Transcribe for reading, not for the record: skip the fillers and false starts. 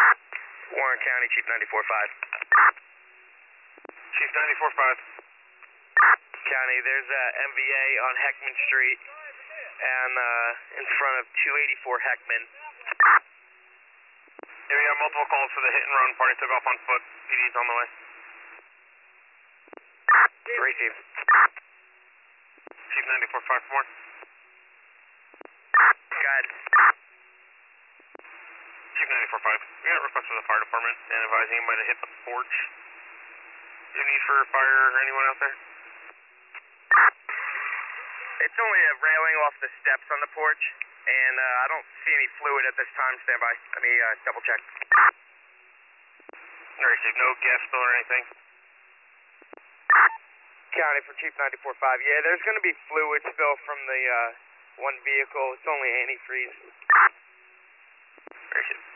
Warren County, Chief 94.5. Chief 94.5. County, there's a MVA on Heckman Street and in front of 284 Heckman. Yeah, we got multiple calls for the hit and run. Party took off on foot. PD's on the way. Receive. Chief 94.5 for more. Go ahead. Chief 94.5. We got a request from the fire department and advising anybody to hit the porch. Do you need for fire or anyone out there? It's only a railing off the steps on the porch, and I don't see any fluid at this time. Stand by. Let me double check. Receive. No gas spill or anything? County for Chief 94.5. Yeah, there's going to be fluid spill from the one vehicle. It's only antifreeze. Receive.